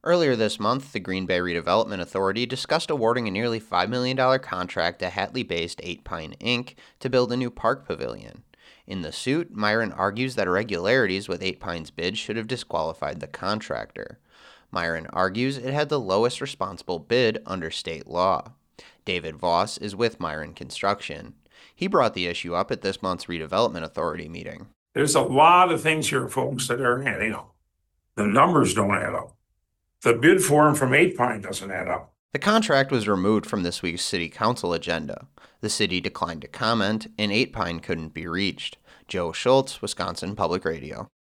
Earlier this month, the Green Bay Redevelopment Authority discussed awarding a nearly $5 million contract to Hatley-based 8 Pine Inc. to build a new park pavilion. In the suit, Myron argues that irregularities with 8 Pine's bid should have disqualified the contractor. Myron argues it had the lowest responsible bid under state law. David Voss is with Myron Construction. He brought the issue up at this month's Redevelopment Authority meeting. There's a lot of things here, folks, that are adding up. The numbers don't add up. The bid form from 8 Pine doesn't add up. The contract was removed from this week's City Council agenda. The city declined to comment, and 8 Pine couldn't be reached. Joe Schultz, Wisconsin Public Radio.